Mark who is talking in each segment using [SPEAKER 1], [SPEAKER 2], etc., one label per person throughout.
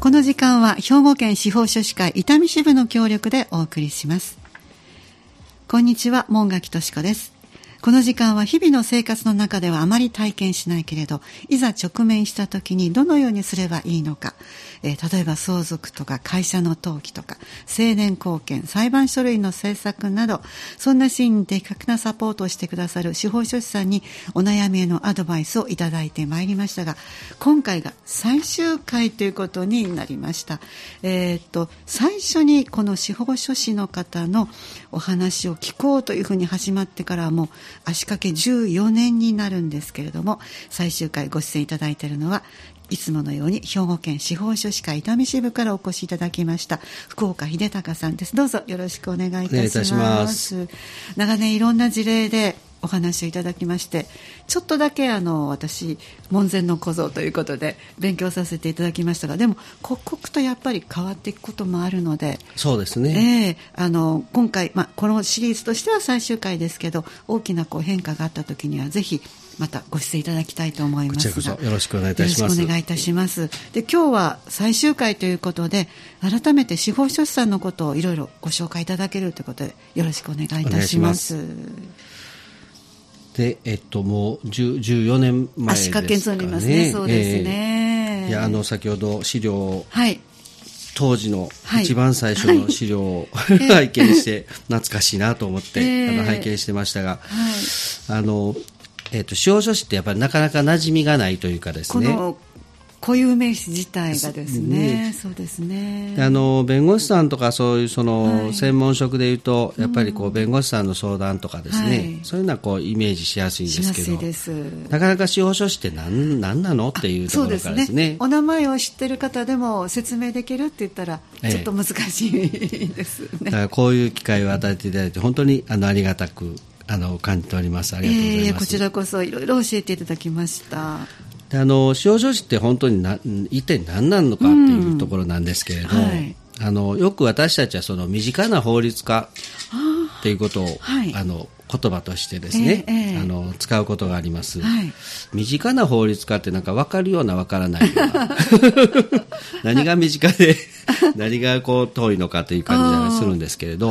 [SPEAKER 1] この時間は兵庫県司法書士会伊丹支部の協力でお送りします。こんにちは、門垣敏子です。この時間は日々の生活の中ではあまり体験しないけれど、いざ直面した時にどのようにすればいいのか、例えば相続とか会社の登記とか成年後見、裁判書類の制作など、そんなシーンに的確なサポートをしてくださる司法書士さんにお悩みへのアドバイスをいただいてまいりましたが、今回が最終回ということになりました。最初にこの司法書士の方のお話を聞こうというふうに始まってからはもう足掛け14年になるんですけれども、最終回ご出演いただいているのはいつものように兵庫県司法書士会伊丹支部からお越しいただきました福岡秀隆さんです。どうぞよろしくお願いいたします。長年いろんな事例でお話をいただきまして、ちょっとだけ私門前の小僧ということで勉強させていただきましたが、でも刻々とやっぱり変わっていくこともあるので、
[SPEAKER 2] そうですね、
[SPEAKER 1] 今回、このシリーズとしては最終回ですけど、大きな変化があった時にはぜひまたご出演いただきたいと思いますが、
[SPEAKER 2] こちらこそよろしくお願いいたします。
[SPEAKER 1] よろしくお願いいたします。で、今日は最終回ということで、改めて司法書士さんのことをいろいろご紹介いただけるということでよろしくお願いいたします。
[SPEAKER 2] で、もう14年前ですかね。
[SPEAKER 1] 足掛けになりますね。そうですね。
[SPEAKER 2] いや、先ほど資料、
[SPEAKER 1] はい、
[SPEAKER 2] 当時の一番最初の資料を、拝見して懐かしいなと思って、拝見してましたが、司法書士ってやっぱりなかなか馴染みがないというかですね、
[SPEAKER 1] 固有名詞自体がですね、そうですね。
[SPEAKER 2] 弁護士さんとかそういう専門職でいうと、やっぱり弁護士さんの相談とかですね、そういうのはイメージしやすいんですけど、なかなか司法書士って何なのっていうところからですね。
[SPEAKER 1] お名前を知ってる方でも説明できるって言ったらちょっと難しいですね。
[SPEAKER 2] だからこういう機会を与えていただいて本当にありがたく感じております。ありがとうございます。
[SPEAKER 1] こちらこそいろいろ教えていただきました。
[SPEAKER 2] で司法書士って本当に一体何なのかっていうところなんですけれど、よく私たちは身近な法律家っていうことを、言葉としてですね、使うことがあります。身近な法律家ってなんか分かるような分からないような何が身近で何が遠いのかという感じがするんですけれど、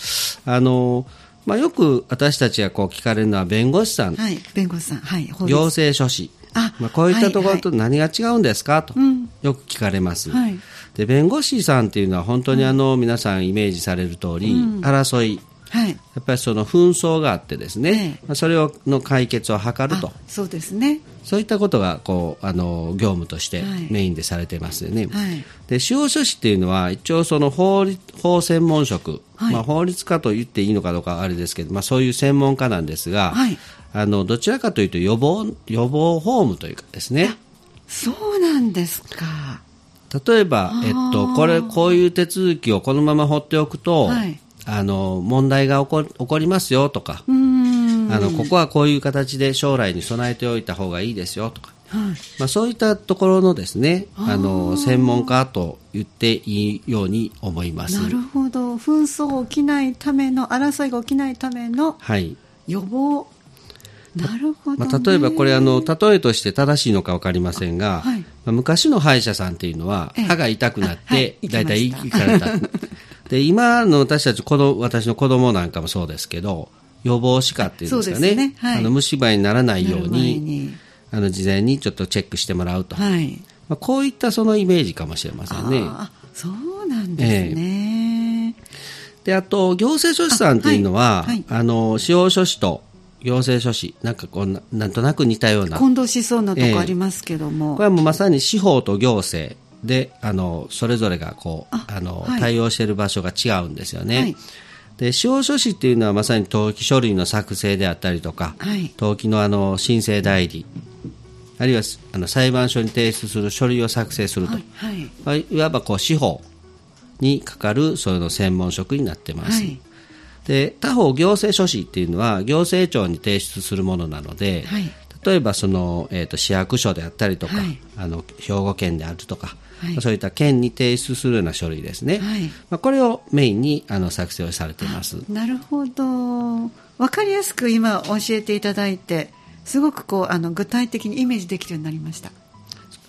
[SPEAKER 2] よく私たちが聞かれるのは弁護士さん、
[SPEAKER 1] 弁護士さん、
[SPEAKER 2] 行政書士、こういったところと何が違うんですかとよく聞かれます。で、弁護士さんっていうのは本当に皆さんイメージされる通り、争い、やっぱり紛争があってですね、それの解決を図ると、
[SPEAKER 1] そうですね、
[SPEAKER 2] そういったことが業務としてメインでされてますよね。で、司法書士っていうのは一応法専門職、法律家と言っていいのかどうかあれですけど、そういう専門家なんですが、どちらかというと予防法務というかですね。
[SPEAKER 1] そうなんですか。
[SPEAKER 2] 例えば、こういう手続きをこのまま放っておくと、問題が起こりますよとか、ここはこういう形で将来に備えておいた方がいいですよとか、そういったところのですね、専門家と言っていいように思います。
[SPEAKER 1] なるほど。紛争が起きないための、争いが起きないための予防、なるほどね。
[SPEAKER 2] 例えばこれ例えとして正しいのか分かりませんが、昔の歯医者さんっていうのは歯が痛くなってだいたい行かれたで、今の私の子供なんかもそうですけど、予防歯科っていうんですかね、虫歯にならないように事前にちょっとチェックしてもらうと、こういったイメージかもしれませんね。
[SPEAKER 1] そうなんですね。
[SPEAKER 2] で、あと行政書士さんっていうのは、司法書士と行政書士なんとなく似たような
[SPEAKER 1] 混同しそうなとこありますけども、
[SPEAKER 2] これはもうまさに司法と行政でそれぞれが対応している場所が違うんですよね。で、司法書士っていうのはまさに登記書類の作成であったりとか、登記の申請代理、あるいは裁判所に提出する書類を作成すると、いわば司法にかかるその専門職になってます。で、他方行政書士っていうのは行政庁に提出するものなので、例えば市役所であったりとか、兵庫県であるとか、そういった県に提出するような書類ですね、これをメインに作成をされています。
[SPEAKER 1] なるほど。分かりやすく今教えていただいて、すごく具体的にイメージできるようになりました。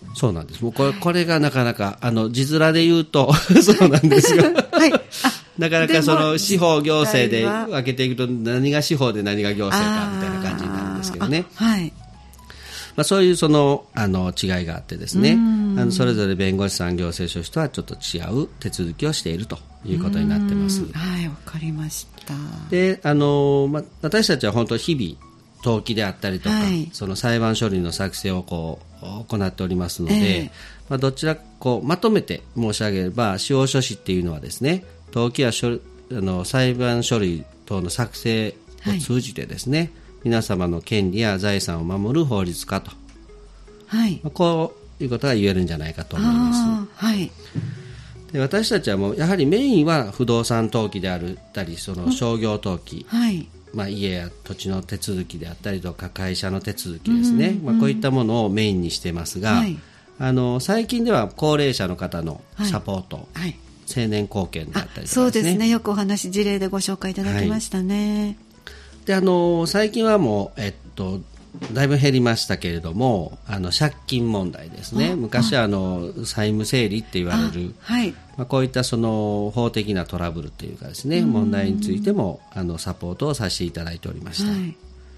[SPEAKER 2] そうなんです。もうこれがなかなか字面で言うとそうなんですよ。はい。なかなかその司法行政で分けていくと何が司法で何が行政かみたいな感じになるんですけどね。はい。そういうその違いがあってですね、それぞれ弁護士さん、行政書士とはちょっと違う手続きをしているということになってます。
[SPEAKER 1] はい、わかりました。
[SPEAKER 2] で、私たちは本当日々登記であったりとか、はい、その裁判書類の作成を行っておりますので、どちらまとめて申し上げれば、司法書士っていうのはですね、登記や裁判書類等の作成を通じてですね、はい、皆様の権利や財産を守る法律家と、はい、こういうことが言えるんじゃないかと思います。はい、で私たちはもうやはりメインは不動産登記であったり、その商業登記、はい、家や土地の手続きであったりとか会社の手続きですね、こういったものをメインにしてますが、はい、最近では高齢者の方のサポート、はいはい、青年後見であったりとかですね、
[SPEAKER 1] そうですね、よくお話事例でご紹介いただきましたね。
[SPEAKER 2] はい、で最近はもう、だいぶ減りましたけれども、借金問題ですね。昔は債務整理って言われる、はい、こういったその法的なトラブルというかですね、問題についてもサポートをさせていただいておりました。はい、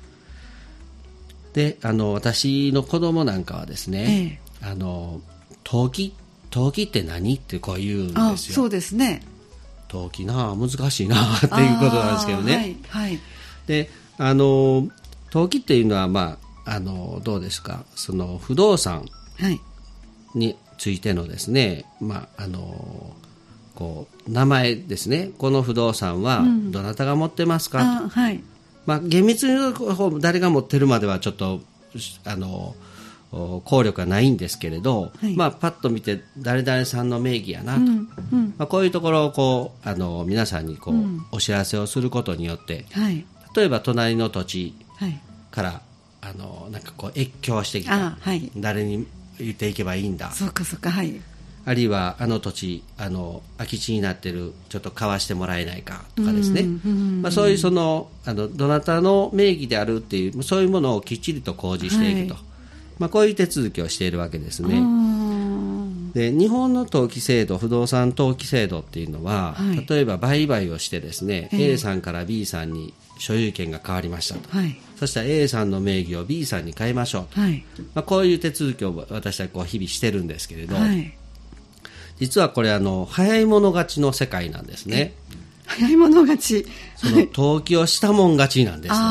[SPEAKER 2] で私の子供なんかはですね、登記って何ってこう言うんですよ。
[SPEAKER 1] そうですね。
[SPEAKER 2] 登記難しいなっていうことなんですけどね。はいはい、で登記っていうのは、どうですか、その不動産についてのですね、名前ですね、この不動産はどなたが持ってますかと、はい、厳密に誰が持ってるまではちょっと効力はないんですけれど、はい、パッと見て誰々さんの名義やなと、こういうところを皆さんにお知らせをすることによって、はい、例えば隣の土地からなんか越境してきた、はい、誰に言っていけばいいんだ、
[SPEAKER 1] そうかそうか、はい、
[SPEAKER 2] あるいは土地空き地になってる、ちょっと買わしてもらえないかとかですね、そういうどなたの名義であるっていう、そういうものをきっちりと公示していくと、はい、こういう手続きをしているわけですね。で日本の登記制度、不動産登記制度っていうのは、はい、例えば売買をしてですね、A さんから B さんに所有権が変わりましたと、はい、そしたら A さんの名義を B さんに変えましょうと、はい、こういう手続きを私たち日々してるんですけれど、はい、実はこれ早い者勝ちの世界なんですね。
[SPEAKER 1] 早い者勝ち、
[SPEAKER 2] その登記をしたもん勝ちなんですよ。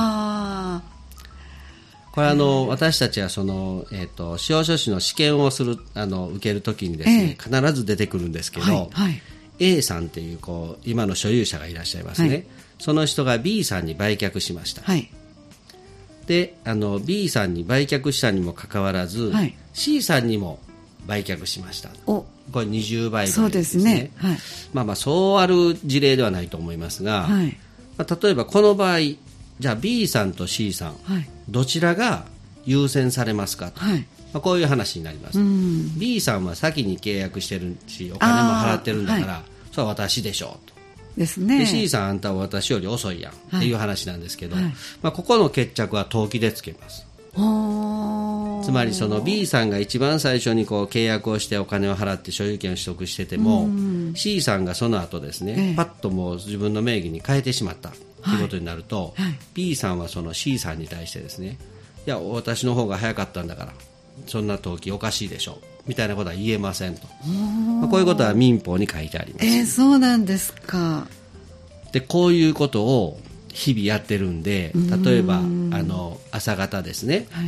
[SPEAKER 2] これ私たちは司法書士の試験を受けるときにですね、必ず出てくるんですけど、はいはい、A さんっていう今の所有者がいらっしゃいますね、はい、その人が B さんに売却しました、はい、でB さんに売却したにもかかわらず、はい、C さんにも売却しました。これ二重売買ですね。そうですね、はい、そうある事例ではないと思いますが、はい、例えばこの場合、じゃあ B さんと C さん、はい、どちらが優先されますかと、はい、こういう話になります。B さんは先に契約してるし、お金も払ってるんだから、はい、それは私でしょうと
[SPEAKER 1] ですね。
[SPEAKER 2] で C さん、あんたは私より遅いやん、はい、っていう話なんですけど、はい、ここの決着は登記でつけます。つまりその B さんが一番最初に契約をしてお金を払って所有権を取得してても、C さんがその後ですね、パッともう自分の名義に変えてしまったということになると、はいはい、B さんはその C さんに対してですね、いや私の方が早かったんだからそんな登記おかしいでしょみたいなことは言えませんと、こういうことは民法に書いてあります。
[SPEAKER 1] そうなんですか。
[SPEAKER 2] でこういうことを日々やってるんで、例えば朝方ですね、はい、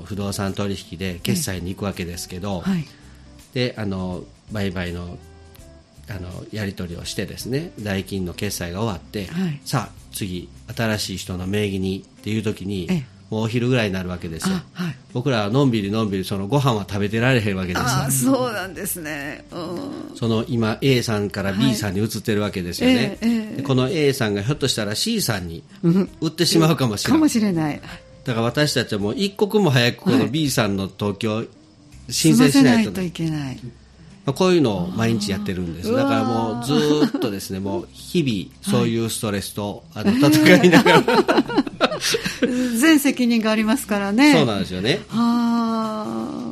[SPEAKER 2] 不動産取引で決済に行くわけですけど、はい、で売買のやり取りをしてですね、代金の決済が終わって、はい、さあ次新しい人の名義にっていう時に、もうお昼ぐらいになるわけですよ、はい、僕らはのんびりそのご飯は食べてられへんわけです
[SPEAKER 1] よ。そうなんですね。
[SPEAKER 2] その今 A さんから B さんに移ってるわけですよね、でこの A さんがひょっとしたら C さんに売ってしまうかもしれない、だから私たちはもう一刻も早くこの B さんの登記を申請しないといけない、こういうのを毎日やってるんです。だからもうずっとですね、もう日々そういうストレスと戦いながら
[SPEAKER 1] 全責任がありますからね。
[SPEAKER 2] そうなんですよね。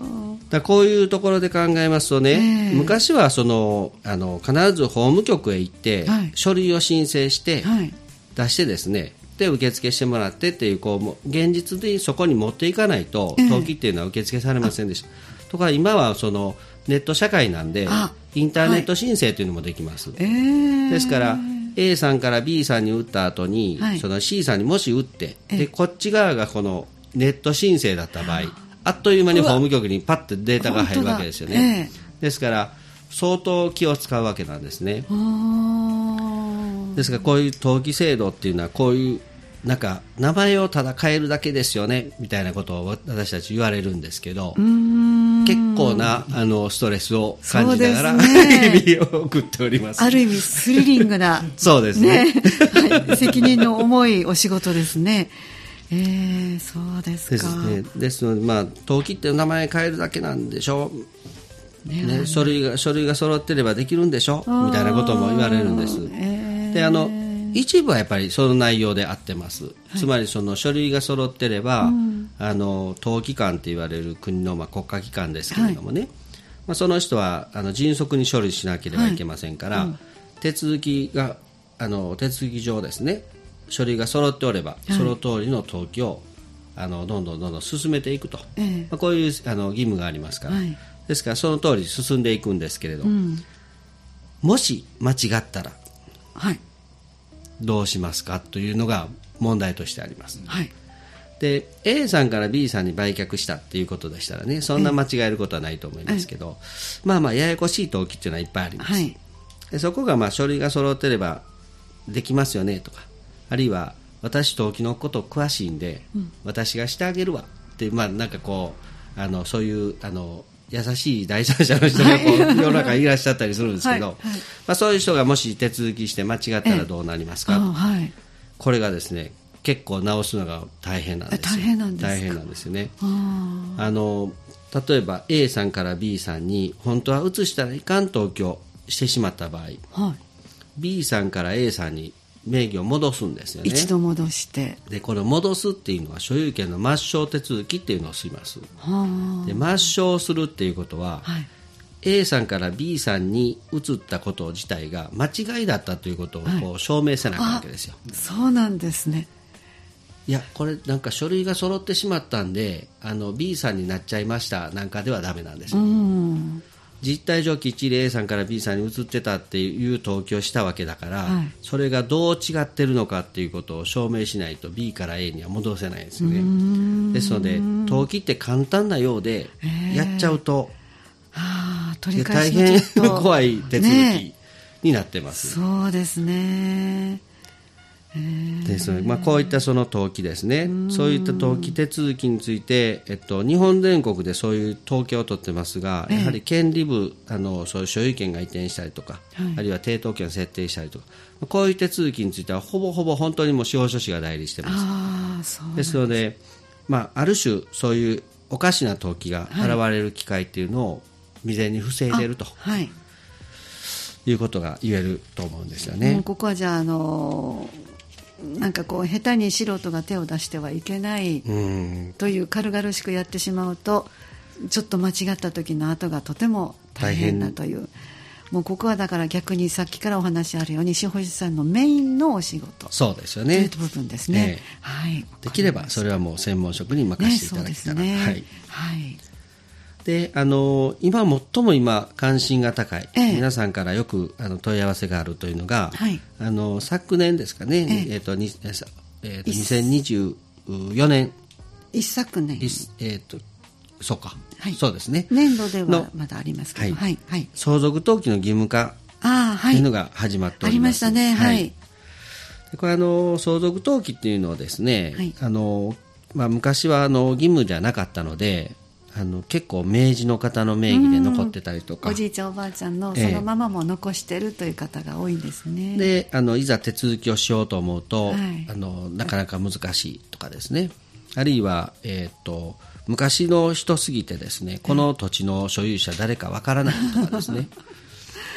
[SPEAKER 2] だこういうところで考えますとね、昔は必ず法務局へ行って、書類を申請して出してですね、で受付してもらってっていう、もう現実でそこに持っていかないと登記っていうのは受付されませんでした。とか今はネット社会なんでインターネット申請というのもできます。ですから A さんから B さんに打った後に、その C さんにもし打って、でこっち側がこのネット申請だった場合、あっという間に法務局にパッとデータが入るわけですよね。ですから相当気を使うわけなんですね。ですからこういう登記制度っていうのはこういうなんか名前をただ変えるだけですよねみたいなことを私たち言われるんですけど、結構なストレスを感じながら、日々を送っております。
[SPEAKER 1] ある意味スリリングな
[SPEAKER 2] そうですね
[SPEAKER 1] 責任の重いお仕事ですね。そうですか。
[SPEAKER 2] ですので、登記って名前変えるだけなんでしょう、ね、書類が揃ってればできるんでしょみたいなことも言われるんです。で一部はやっぱりその内容で合ってます、つまりその書類が揃ってれば、当機関と言われる国の国家機関ですけれどもね、その人は迅速に処理しなければいけませんから、手続き上ですね、書類が揃っておれば、その通りの登記をどんどん進めていくと、こういう義務がありますから、ですからその通り進んでいくんですけれど、もし間違ったら、どうしますかというのが問題としてあります。で A さんから B さんに売却したっていうことでしたらね、そんな間違えることはないと思いますけど、ややこしい登記っていうのはいっぱいあります。でそこが書類が揃ってればできますよねとか、あるいは私登記のこと詳しいんで、私がしてあげるわって、なんかそういう優しい第三者の人が世の中にいらっしゃったりするんですけど、そういう人がもし手続きして間違ったらどうなりますか、これがですね、結構直すのが大変なんですよ。大変なんですよね。例えば A さんから B さんに本当は移したらいかん登記をしてしまった場合、B さんから A さんに名義を戻すんですよね。
[SPEAKER 1] 一度戻して、
[SPEAKER 2] でこれ戻すっていうのは所有権の抹消手続きっていうのをします。で抹消するっていうことは、A さんから B さんに移ったこと自体が間違いだったということを証明せなきゃいけないわけですよ。
[SPEAKER 1] そうなんですね。
[SPEAKER 2] いやこれなんか書類が揃ってしまったんでB さんになっちゃいましたなんかではダメなんですよ。実態上きっちり A さんから B さんに移ってたっていう登記をしたわけだから、それがどう違ってるのかっていうことを証明しないと B から A には戻せないですよね。ですので登記って簡単なようでやっちゃうと、
[SPEAKER 1] 取り返しもちょっと
[SPEAKER 2] 大変怖い手続きになってます。
[SPEAKER 1] そうですね。
[SPEAKER 2] ですのでこういったその登記ですね、そういった登記手続きについて、日本全国でそういう統計を取ってますが、やはり権利部そういう所有権が移転したりとか、あるいは抵当権を設定したりとか、こういう手続きについてはほぼほぼ本当にもう司法書士が代理してます。ですので、ある種そういうおかしな登記が現れる機会っていうのを未然に防いでいると、いうことが言えると思うんですよね。
[SPEAKER 1] ここはじゃあなんか下手に素人が手を出してはいけないという軽々しくやってしまうと、ちょっと間違った時の後がとても大変だという、もうここはだから逆にさっきからお話あるように司法士さんのメインのお仕事、
[SPEAKER 2] そうですよね、
[SPEAKER 1] という部分ですね。
[SPEAKER 2] できればそれはもう専門職に任せていただけたら、で今最も関心が高い、皆さんからよく問い合わせがあるというのが、昨年ですかね、2024年
[SPEAKER 1] 一昨年、
[SPEAKER 2] そうか、そうですね、
[SPEAKER 1] 年度ではまだありますけど、
[SPEAKER 2] 相続登記の義務化というのが始まっております。
[SPEAKER 1] ありましたね。
[SPEAKER 2] でこれ相続登記っていうのはですね、昔は義務じゃなかったので、結構明治の方の名義で残ってたりとか、
[SPEAKER 1] おじいちゃんおばあちゃんのそのままも残してるという方が多いんですね。
[SPEAKER 2] でいざ手続きをしようと思うと、なかなか難しいとかですね、あるいは、昔の人すぎてですね、この土地の所有者誰かわからないとかですね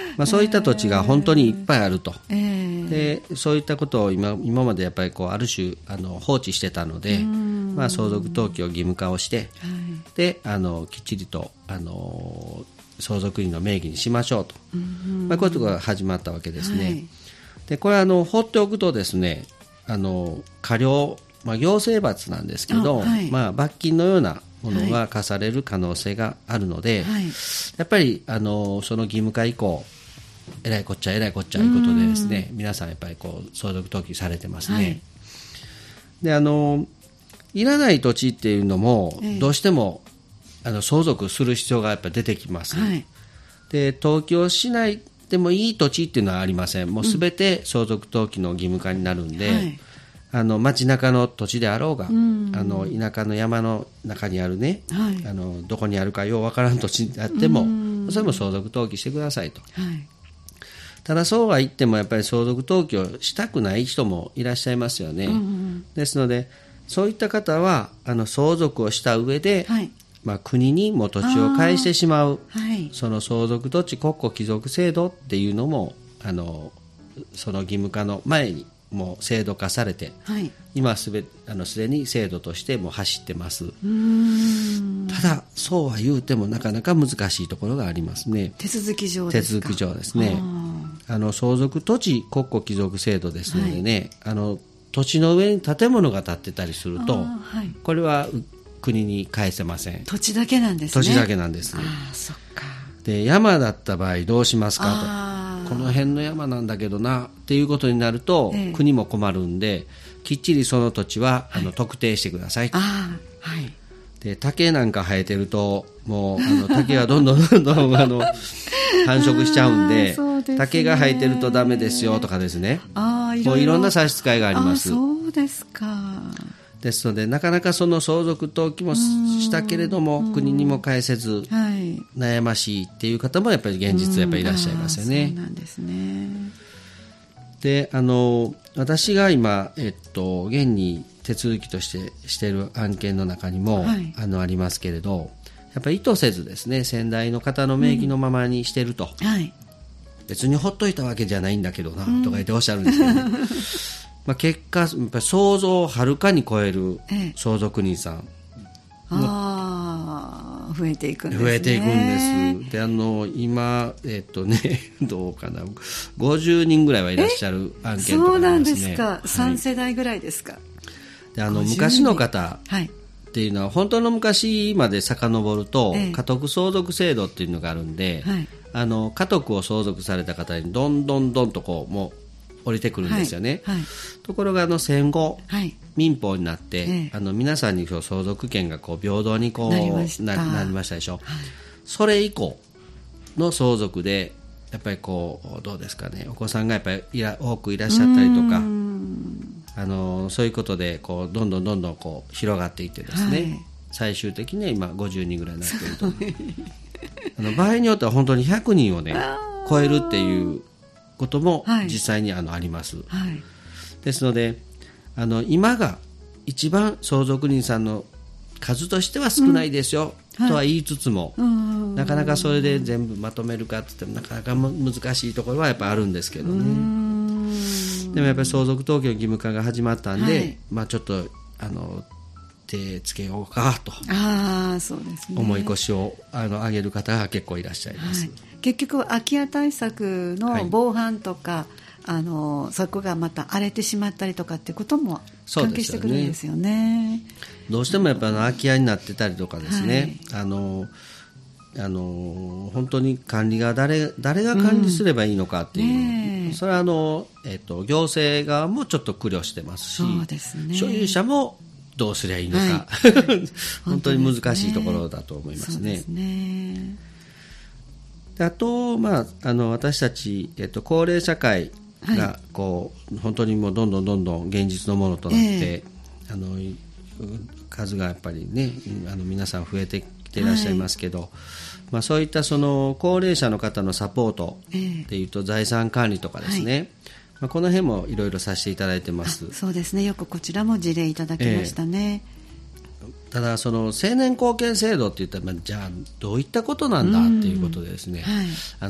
[SPEAKER 2] そういった土地が本当にいっぱいあると、でそういったことを今までやっぱりある種放置してたので、相続登記を義務化をして、できっちりと相続人の名義にしましょうと、こういうことが始まったわけですね。でこれは放っておくとですね、過料、行政罰なんですけど、罰金のようなものが課される可能性があるので、やっぱりその義務化以降えらいこっちゃいうことでですね、皆さんやっぱり相続登記されてますね。でいらない土地っていうのもどうしても相続する必要がやっぱり出てきます。で登記をしないでもいい土地っていうのはありません。もうすべて相続登記の義務化になるんで、街中の土地であろうが、田舎の山の中にあるね、どこにあるかようわからん土地であっても、それも相続登記してくださいと。ただそうは言ってもやっぱり相続登記をしたくない人もいらっしゃいますよね。ですのでそういった方は相続をした上で、国にも土地を返してしまう、その相続土地国庫帰属制度っていうのもその義務化の前にもう制度化されて、今すでに制度としてもう走ってます。ただそうは言うてもなかなか難しいところがありますね。
[SPEAKER 1] 手続き上ですか。
[SPEAKER 2] 手続き上ですね。相続土地国庫帰属制度ですのでね、土地の上に建物が建ってたりすると、これは国に返せません。
[SPEAKER 1] 土地だけなんですね。
[SPEAKER 2] 土地だけなんです。
[SPEAKER 1] そっか。
[SPEAKER 2] で山だった場合どうしますかと、この辺の山なんだけどなっていうことになると、国も困るんできっちりその土地は特定してくださいと。で竹なんか生えてるともう竹がどんどん繁殖しちゃうんで、竹が生えてるとダメですよとかですね、もういろんな差し支えがあります。
[SPEAKER 1] そうですか。
[SPEAKER 2] ですのでなかなかその相続登記もしたけれども国にも返せず、悩ましいっていう方もやっぱり現実はやっぱりいらっしゃいますよね。
[SPEAKER 1] そうなんですね。
[SPEAKER 2] で私が今、現に手続きとしている案件の中にも、ありますけれど、やっぱり意図せずですね、先代の方の名義のままにしてると、別にほっといたわけじゃないんだけどな、とか言っておっしゃるんですけどね結果やっぱり想像をはるかに超える相続人さん、
[SPEAKER 1] 増えていくんですね。
[SPEAKER 2] 増えていくんです。で今どうかな、50人ぐらいはいらっしゃる案件とかありますね。
[SPEAKER 1] そうなんですか。3世代ぐらいですか。
[SPEAKER 2] で昔の方っていうのは本当の昔まで遡ると、家督相続制度っていうのがあるんで、家督を相続された方にどんどんともう降りてくるんですよね。ところが戦後、民法になって、皆さんに相続権が平等になりましたでしょ。それ以降の相続でやっぱりどうですかね、お子さんがやっぱり多くいらっしゃったりとか、そういうことでどんどん広がっていってですね、最終的には今50人ぐらいになっていると場合によっては本当に100人をね超えるっていうことも実際にあります。ですので今が一番相続人さんの数としては少ないですよ、とは言いつつも、なかなかそれで全部まとめるかって言ってもなかなか難しいところはやっぱあるんですけどね。でもやっぱり相続登記の義務化が始まったんで、ちょっと手つけようかと、
[SPEAKER 1] そうですね、
[SPEAKER 2] 重い腰を上げる方が結構いらっしゃいます。
[SPEAKER 1] 結局空き家対策の防犯とか、そこがまた荒れてしまったりとかっていうことも関係してくるんですよね。
[SPEAKER 2] どうしてもやっぱ空き家になってたりとかですね、本当に管理が誰が管理すればいいのかっていう、それは行政側もちょっと苦慮してますし、
[SPEAKER 1] そうですね、
[SPEAKER 2] 所有者もどうすりゃいいのか、本当に難しいところだと思いますね。そうですね。あと、私たち、高齢社会が本当にもうどんどん現実のものとなって、数がやっぱりね皆さん増えてきていらっしゃいますけど、そういった高齢者の方のサポートっていうと、財産管理とかですね、この辺もいろいろさせていただいてます。
[SPEAKER 1] そうですね、よくこちらも事例いただきましたね。
[SPEAKER 2] ただ青年後見制度っていったら、じゃあどういったことなんだっていうことでですね、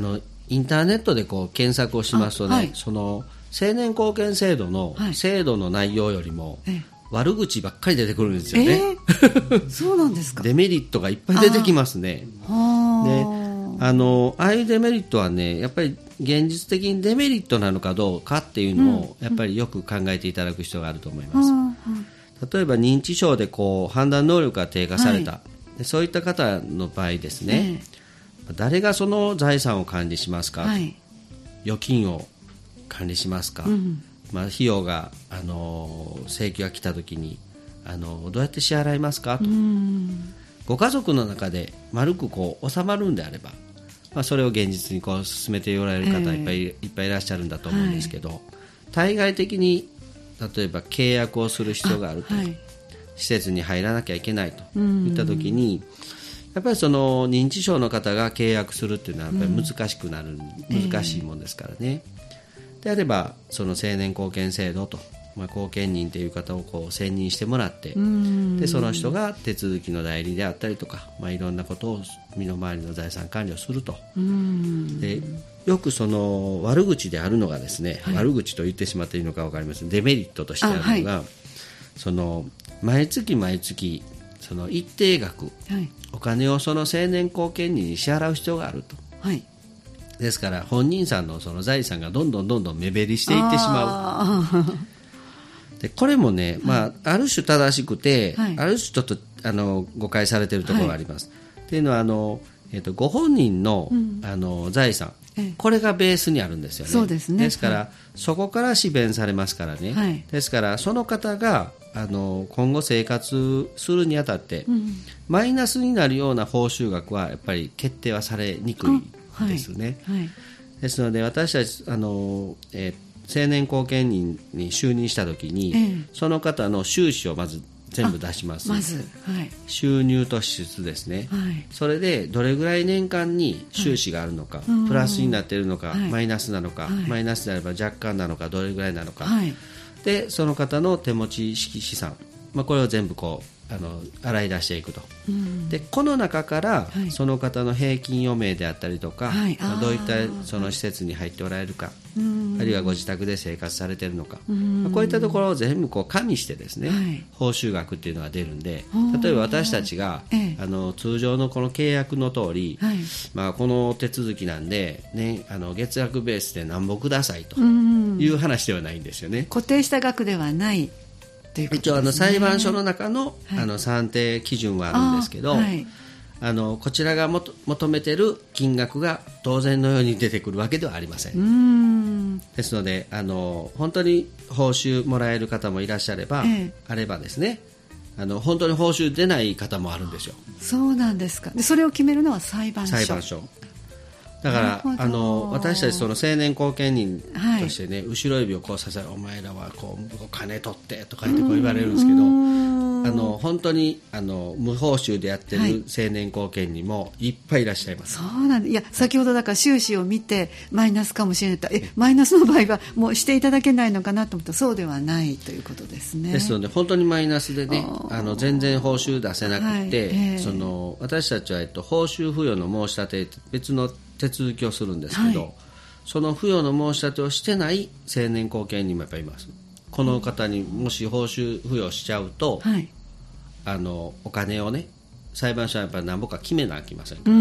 [SPEAKER 2] インターネットでこう検索をしますとね、はい、その成年後見制度の制度の内容よりも、悪口ばっかり出てくるんですよね。
[SPEAKER 1] そうなんですか。
[SPEAKER 2] デメリットがいっぱい出てきますね。で、ああいうデメリットはね、やっぱり現実的にデメリットなのかどうかっていうのを、やっぱりよく考えていただく必要があると思います。例えば認知症でこう判断能力が低下された、でそういった方の場合ですね、誰がその財産を管理しますか、預金を管理しますか、費用が、請求が来たときにどうやって支払いますかと、ご家族の中で丸くこう収まるんであれば、それを現実にこう進めておられる方いっぱいいらっしゃるんだと思うんですけど、対外的に例えば契約をする必要があると、施設に入らなきゃいけないといったときに、やっぱりその認知症の方が契約するっていうのはやっぱり難しくなる、難しいもんですからね。であればその成年後見制度と、後見人という方をこう選任してもらって、でその人が手続きの代理であったりとか、いろんなことを身の回りの財産管理をすると。でよくその悪口であるのがですね、悪口と言ってしまっていいのか分かりません。デメリットとしてあるのが、その毎月毎月その一定額、お金をその成年後見人に支払う必要があると。ですから本人さんのその財産がどんどん目減りしていってしまう。でこれもね、ある種正しくて、ある種ちょっと誤解されているところがあります。というのはご本人の、財産、これがベースにあるんですよね。
[SPEAKER 1] そうですね。
[SPEAKER 2] ですから、そこから支弁されますからね。ですからその方が今後生活するにあたって、マイナスになるような報酬額はやっぱり決定はされにくいですね。ですので私たち成年後見人に就任したときに、その方の収支をまず全部出します。収入と支出ですね。それでどれぐらい年間に収支があるのか、プラスになっているのか、マイナスなのか、マイナスであれば若干なのか、どれぐらいなのか、でその方の手持ち式資産、これを全部こう洗い出していくと。でこの中から、その方の平均余命であったりとか、どういったその施設に入っておられるか、あるいはご自宅で生活されているのか、こういったところを全部こう加味してですね、報酬額っていうのが出るんで、例えば私たちが、通常のこの契約の通り、この手続きなんで、月額ベースで何本くださいという話ではないんですよね。
[SPEAKER 1] 固定した額ではない
[SPEAKER 2] 一応裁判所の中の、算定基準はあるんですけど、こちらが求めている金額が当然のように出てくるわけではありません。ですので本当に報酬もらえる方もいらっしゃれば、あればですね、本当に報酬出ない方もあるんですよ。
[SPEAKER 1] そうなんですか。でそれを決めるのは裁判所。
[SPEAKER 2] だから私たちその成年後見人としてね、後ろ指をこうさせる、お前らはこうお金取ってとか言ってこう言われるんですけど、本当に無報酬でやってる成年後見人もいっぱいいらっしゃいます。
[SPEAKER 1] そうなんで、いや先ほどだから収支を見てマイナスかもしれないと、マイナスの場合はもうしていただけないのかなと思ったら、そうではないということですね。
[SPEAKER 2] ですので本当にマイナスでね、全然報酬出せなくて、私たちは報酬付与の申し立て別の手続きをするんですけど、その付与の申し立てをしてない成年後見人もやっぱりいます。この方にもし報酬付与しちゃうと、お金をね、裁判所はやっぱり何ぼか決めなきゃいけませんから、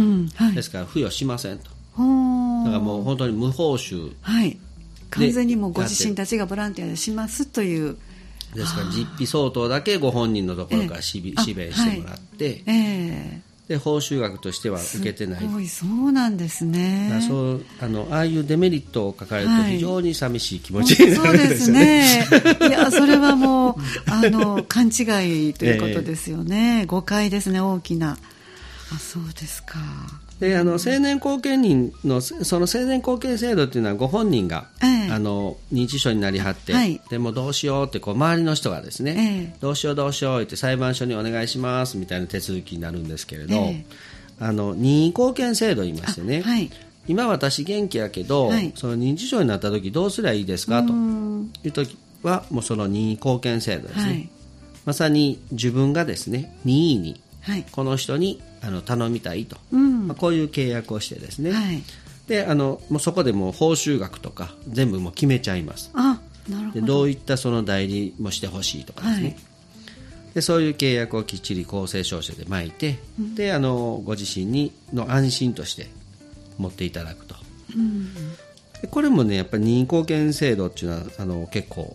[SPEAKER 2] ですから付与しませんと。だからもう本当に無報酬、
[SPEAKER 1] 完全にもうご自身たちがボランティアでしますという。
[SPEAKER 2] ですから実費相当だけご本人のところから支弁してもらって、で報酬額としては受けてない。
[SPEAKER 1] すごい、そうなんですね。
[SPEAKER 2] ああいうデメリットを抱えると非常に寂しい気持ちになるんですよね。
[SPEAKER 1] そうですね。いやそれはもう勘違いということですよね。誤解ですね、大きな。そうですか。
[SPEAKER 2] で成年後見人のその成年後見制度というのはご本人が、認知症になりはって、でもどうしようってこう周りの人がですね、どうしようって裁判所にお願いしますみたいな手続きになるんですけれど、任意後見制度言いましてね、今私元気やけど、その認知症になった時どうすりゃいいですかという時はもうその任意後見制度ですね、まさに自分がですね任意にこの人に頼みたいと、こういう契約をしてですね、 でもうそこでもう報酬額とか全部もう決めちゃいます。
[SPEAKER 1] あ、なるほど。
[SPEAKER 2] でどういったその代理もしてほしいとかですね、はい、でそういう契約をきっちり公正証書で巻いて、でご自身の安心として持っていただくと、でこれもねやっぱり任意貢献制度っていうのは結構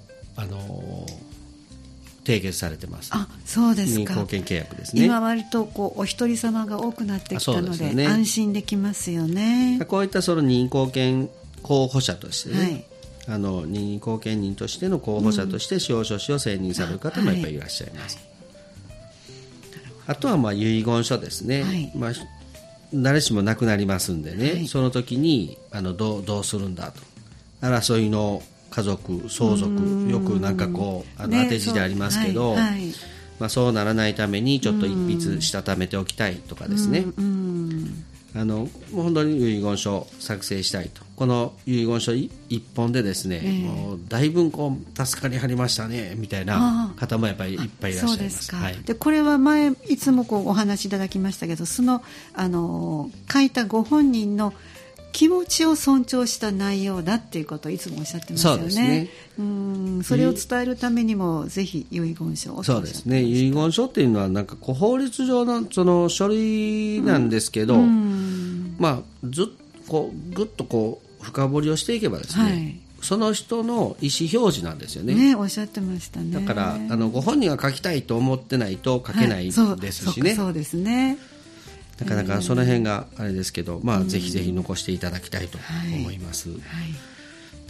[SPEAKER 2] 締結されてます。
[SPEAKER 1] あ、そうですか。
[SPEAKER 2] 任意貢献契約ですね。
[SPEAKER 1] 今割とお一人様が多くなってきたの で、安心できますよね。
[SPEAKER 2] こういったその任意貢献候補者としてね、はい、任意貢献人としての候補者として司法書士を選任される方もやっぱりいらっしゃいます。あとは遺言書ですね、はい、誰しも亡くなりますんでね、はい、その時にどうするんだと、争いの家族相続、よくなんかこう当て字でありますけど、はいはい、そうならないためにちょっと一筆したためておきたいとかですね、もう本当に遺言書を作成したいと、この遺言書一本でですね、もうだいぶ助かりはりましたねみたいな方もやっぱりいっぱいいらっしゃいます。そうですか、はい、でこれは前いつもお話しいただきましたけど、その書いたご本人の気持ちを尊重した内容だっていうことをいつもおっしゃってますよね。そうですね。それを伝えるためにもぜひ遺言書を。そうですね。 遺言書っていうのはなんか法律上のその書類なんですけど、ずっとぐっと深掘りをしていけばですね、はい、その人の意思表示なんですよね。
[SPEAKER 1] ね、おっしゃってましたね。
[SPEAKER 2] だからご本人が書きたいと思ってないと書けないですしね。はい、
[SPEAKER 1] そうですね。
[SPEAKER 2] なかなかその辺があれですけど、ぜひぜひ残していただきたいと思います。はいはい、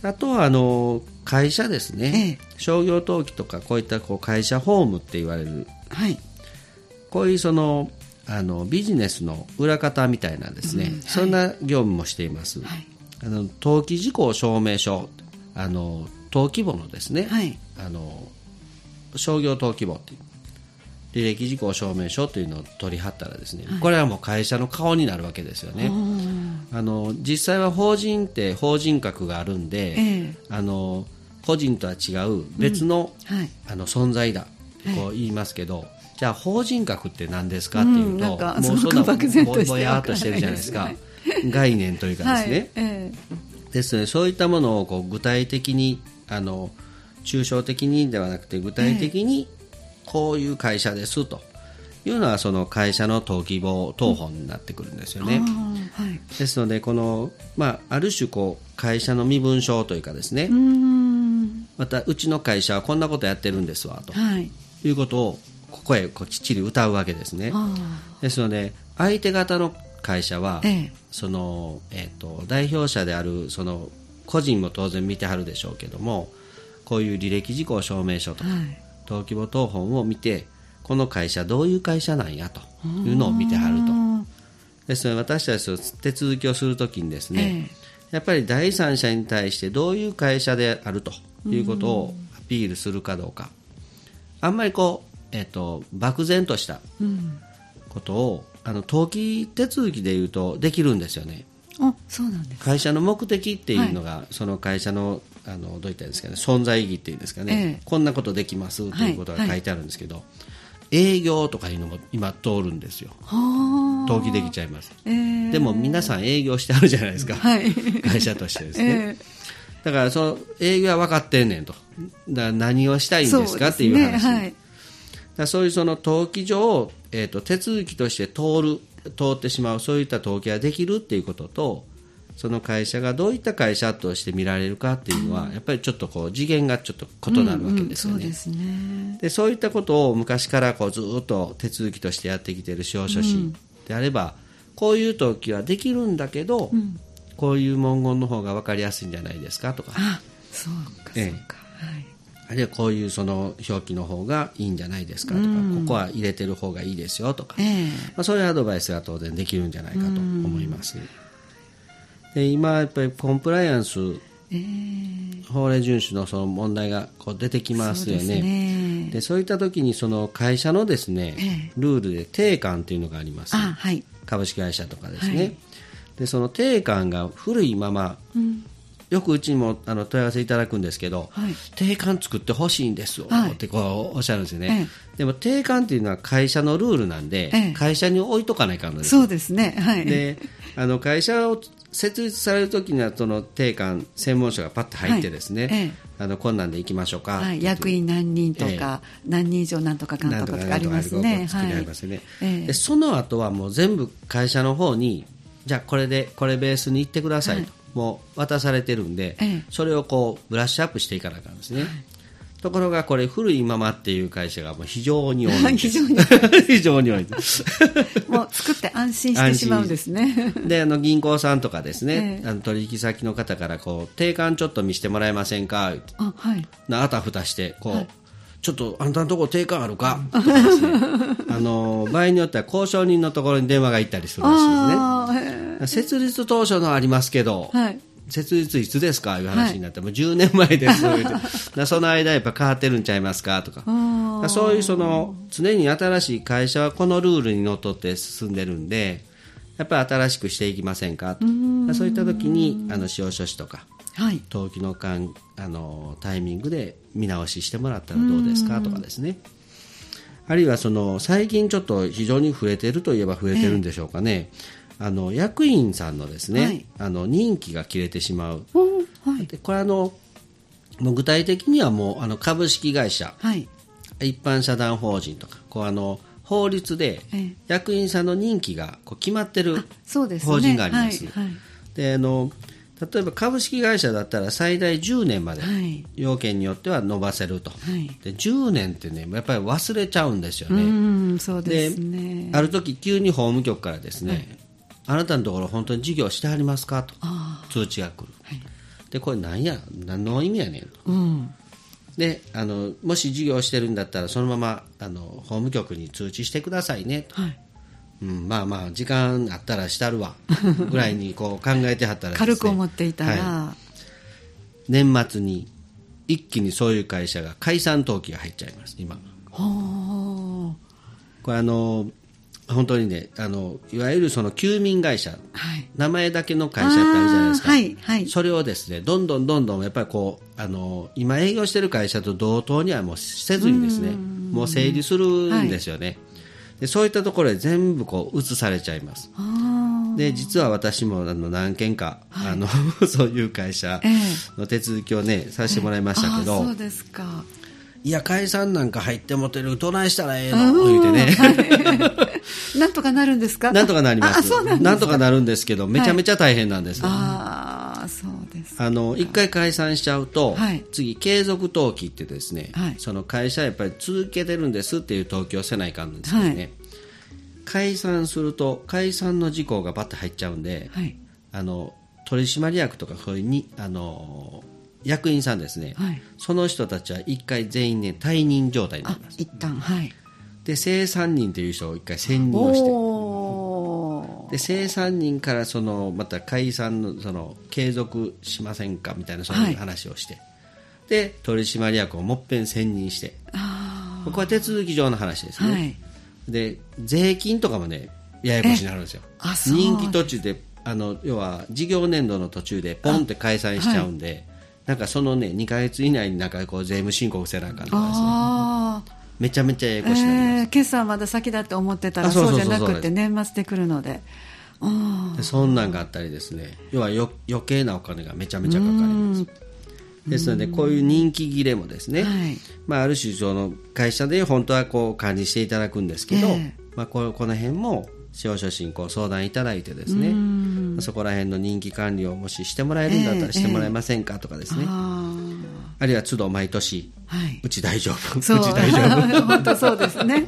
[SPEAKER 2] あとは会社ですね、商業登記とかこういった会社法務って言われる、はい、こういうそのビジネスの裏方みたいなですね、そんな業務もしています。はい、登記事項証明書、登記簿のですね、はい、商業登記簿っていう履歴事項証明書というのを取り貼ったらですね、はい、これはもう会社の顔になるわけですよね。実際は法人って法人格があるんで、個人とは違う別の、はい、存在だってこう言いますけど、じゃあ法人格って何ですかっていうと、もうそんなぼやっとしてるじゃないですか。概念というかですね、はい、ですのでそういったものを具体的に抽象的にではなくて具体的にこういう会社ですというのはその会社の登記簿謄本になってくるんですよね。はい、ですのである種会社の身分証というかですね、またうちの会社はこんなことやってるんですわと、はい、いうことをここへきっちり歌うわけですね。ですので相手方の会社は、代表者であるその個人も当然見てはるでしょうけども、こういう履歴事項証明書とか、はい、登記簿謄本を見て、この会社どういう会社なんやというのを見てはると。ですので私たちの手続きをするときにですね、やっぱり第三者に対してどういう会社であるということをアピールするかどうか、あんまり漠然としたことを登記手続きでいうとできるんですよね。
[SPEAKER 1] あ、そうなんです。
[SPEAKER 2] 会社の目的っていうのが、はい、その会社のどういったんですかね、存在意義っていうんですかね、こんなことできますということが書いてあるんですけど、営業とかいうのも今通るんですよ。登記できちゃいます。でも皆さん営業してあるじゃないですか、会社としてですね。だからその営業は分かってんねんと。だから何をしたいんですかっていう話。そういうその登記上、手続きとして通ってしまう、そういった登記ができるっていうことと、その会社がどういった会社として見られるかっていうのは、やっぱりちょっと次元がちょっと異なるわけですよね。そういったことを昔からずっと手続きとしてやってきている司法書士であれば、こういう登記はできるんだけど、こういう文言の方が分かりやすいんじゃないですかとか、
[SPEAKER 1] そうかそうか、
[SPEAKER 2] あるいはこういうその表記の方がいいんじゃないですかとか、ここは入れてる方がいいですよとか、そういうアドバイスが当然できるんじゃないかと思います。で今やっぱりコンプライアンス、法令遵守のその問題が出てきますよね。でそういった時にその会社のですね、ルールで定款っていうのがあります。株式会社とかですね。でその定款が古いまま、よくうちにも問い合わせいただくんですけど、定款作ってほしいんですよっておっしゃるんですよね。でも定款っていうのは会社のルールなんで、会社に置いとかないかんのです。
[SPEAKER 1] そうですね。
[SPEAKER 2] で会社を設立されるときにはその定款専門書がパッと入ってですね、こんなんで行きましょうか、
[SPEAKER 1] 役員何人とか、何人以上なんとかかんとかありますね。
[SPEAKER 2] でその後はもう全部会社の方にじゃあこれベースに行ってくださいと、もう渡されてるんで、それをこうブラッシュアップしていかなきゃなんですね。ところがこれ古いままっていう会社がもう非常に多いんです非常に多い
[SPEAKER 1] もう作って安心してしまうんですね。
[SPEAKER 2] で銀行さんとかですね、取引先の方からこう定款ちょっと見せてもらえませんかって、あたふたしてこう、ちょっとあんたのところ定款あるかとかですね場合によっては交渉人のところに電話が行ったりするらしいですね。設立当初のありますけど、設立いつですかいう話になって、もう10年前ですその間やっぱ変わってるんちゃいますかとか、そういうその常に新しい会社はこのルールにのっとって進んでるんで、やっぱり新しくしていきませんかと、そういった時に司法書士とか、登記のタイミングで見直ししてもらったらどうですかとかですね、あるいはその最近ちょっと非常に増えてるといえば増えてるんでしょうかね、役員さんのですね、任期が切れてしまう、でこれもう具体的にはもう株式会社、一般社団法人とかこう法律で役員さんの任期がこう決まってる法人があります。で例えば株式会社だったら最大10年まで要件によっては伸ばせると、で10年ってねやっぱり忘れちゃうんですよね。
[SPEAKER 1] そうですね。
[SPEAKER 2] である時急に法務局からですね、あなたのところ本当に事業してありますかと通知が来る、でこれ何の意味やねんと、でもし事業してるんだったらそのまま法務局に通知してくださいねと、まあまあ時間あったらしたるわぐらいにこう考えてはったらですね、
[SPEAKER 1] 軽く思っていたら、
[SPEAKER 2] 年末に一気にそういう会社が解散登記が入っちゃいます今。これ本当にねいわゆるその休眠会社、名前だけの会社ってあるじゃないですか、それをですねどんどんやっぱりこう今営業してる会社と同等にはもうせずにですねもう整理するんですよね、でそういったところで全部こう移されちゃいます。で実は私も何件か、そういう会社の手続きをねさせてもらいましたけど、
[SPEAKER 1] そうですか。
[SPEAKER 2] いや解散なんか入ってもてるどないしたらええの言うてね
[SPEAKER 1] なんとかなるんですか。
[SPEAKER 2] なんとかなります。なんとかなるんですけどめちゃめちゃ大変なんですよ、
[SPEAKER 1] そうですか。
[SPEAKER 2] 一回解散しちゃうと、次継続登記ってですね、その会社やっぱり続けてるんですっていう登記をせないかんですけどね、解散すると解散の事項がバッと入っちゃうんで、取締役とかそういうに役員さんですね、その人たちは一回全員ね退任状態になります。
[SPEAKER 1] 一旦
[SPEAKER 2] で正三人という人を一回選任をして、で正三人からまた解散の継続しませんかみたいなそういう話をして、で取締役をもっぺん選任して、ここは手続き上の話ですね、で税金とかもねややこしになるんですよ。任期途中で要は事業年度の途中でポンって解散しちゃうんで、なんかそのね2ヶ月以内になんかこう税務申告せなあかんとかですね、めちゃめちゃややこしになります。
[SPEAKER 1] 決算まだ先だって思ってたらそうじゃなくて年末で来るので、
[SPEAKER 2] でそんなんがあったりですね、要は余計なお金がめちゃめちゃかかります。ですのでこういう人気切れもですね、ある種その会社で本当はこう管理していただくんですけど、この辺も司法書士に相談いただいてですね、そこら辺の人気管理をもししてもらえるんだったらしてもらえませんかとかですね、あるいは都度毎年、うち大丈夫、うち大丈夫
[SPEAKER 1] 本当そうですね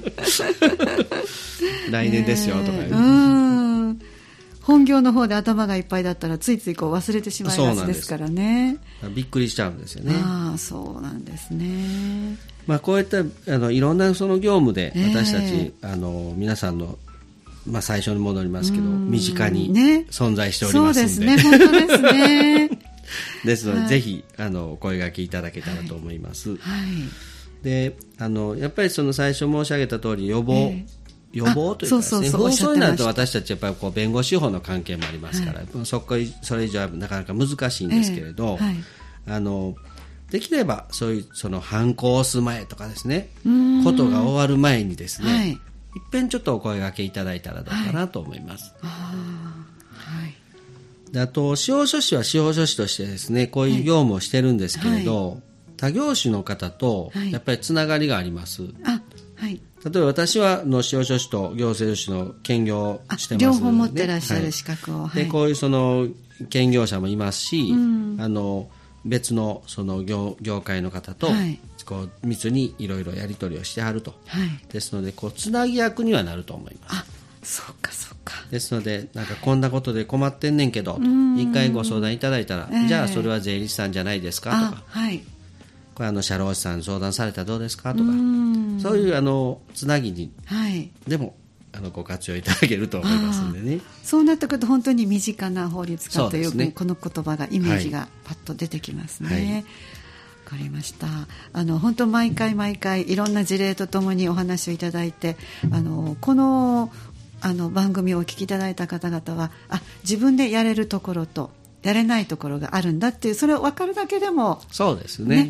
[SPEAKER 2] 来年ですよとか、
[SPEAKER 1] 本業の方で頭がいっぱいだったらついついこう忘れてしまいがちですからね。
[SPEAKER 2] びっくりしちゃうんですよね。
[SPEAKER 1] そうなんですね。
[SPEAKER 2] こういったいろんなその業務で私たち、皆さんの最初に戻りますけど身近に存在しておりますので、
[SPEAKER 1] そうですね、本当ですね
[SPEAKER 2] ですので、ぜひお声掛けいただけたらと思います、でやっぱりその最初申し上げた通り予防というかですね、放送になると私たちやっぱりこう弁護士法の関係もありますから、それ以上はなかなか難しいんですけれど、できればそういうその犯行を押す前とかですね、ことが終わる前にですね、いっぺんちょっとお声掛けいただいたらどうかなと思います。 であと司法書士は司法書士としてですねこういう業務をしてるんですけれど、はい、他業種の方とやっぱりつながりがあります、はい、例えば私は司法書士と行政書士の兼業をしてます、
[SPEAKER 1] 両方持ってらっしゃる資格を、はい、
[SPEAKER 2] でこういうその兼業者もいますし、別のその 業界の方とこう密にいろいろやり取りをしてはると、はい、ですのでこうつなぎ役にはなると思います。
[SPEAKER 1] そうかそうか。
[SPEAKER 2] ですのでなんかこんなことで困ってんねんけど一回ご相談いただいたら、じゃあそれは税理士さんじゃないですかとか、はい、これ社労士さんに相談されたらどうですかとか、そういうつなぎに、はい、でもご活用いただけると思いますんでね。
[SPEAKER 1] そうなってくると本当に身近な法律家という、この言葉がイメージがパッと出てきますね、はい、分かりました。本当毎回いろんな事例とともにお話をいただいてこの番組をお聞きいただいた方々は自分でやれるところとやれないところがあるんだっていうそれを分かるだけでも
[SPEAKER 2] そうですね、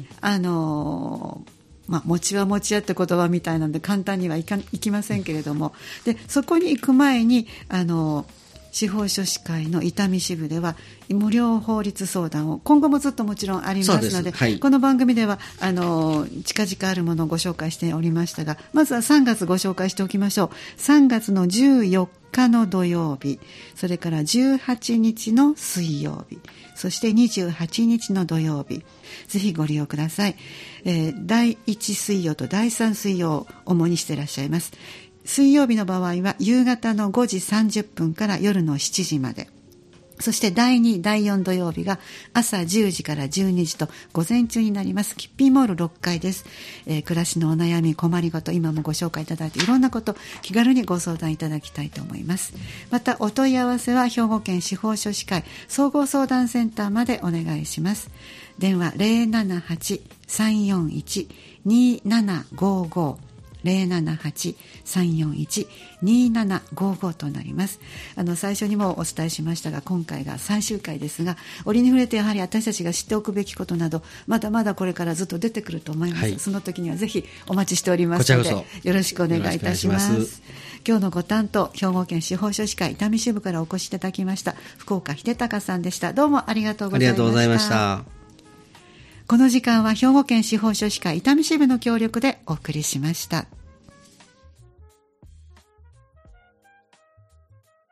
[SPEAKER 1] 餅は餅屋って言葉みたいなので簡単にはいきませんけれども、でそこに行く前に司法書士会の伊丹支部では無料法律相談を今後もずっともちろんありますので、はい、この番組では近々あるものをご紹介しておりましたが、まずは3月ご紹介しておきましょう。3月の14日の土曜日、それから18日の水曜日、そして28日の土曜日、ぜひご利用ください。第1水曜と第3水曜を主にしていらっしゃいます。水曜日の場合は夕方の5時30分から夜の7時まで、そして第2、第4土曜日が朝10時から12時と午前中になります。キッピーモール6階です。暮らしのお悩み、困りごと、今もご紹介いただいていろんなこと気軽にご相談いただきたいと思います。またお問い合わせは兵庫県司法書士会総合相談センターまでお願いします。電話 078-341-2755078-341-2755 となります。最初にもお伝えしましたが今回が最終回ですが、折に触れてやはり私たちが知っておくべきことなどまだまだこれからずっと出てくると思います、はい、その時にはぜひお待ちしておりますのでよろしくお願いいたします。今日のご担当、兵庫県司法書士会伊丹支部からお越しいただきました福岡秀隆さんでした。どうもありがとうございました。
[SPEAKER 2] ありがとうございました。
[SPEAKER 1] この時間は兵庫県司法書士会伊丹支部の協力でお送りしました。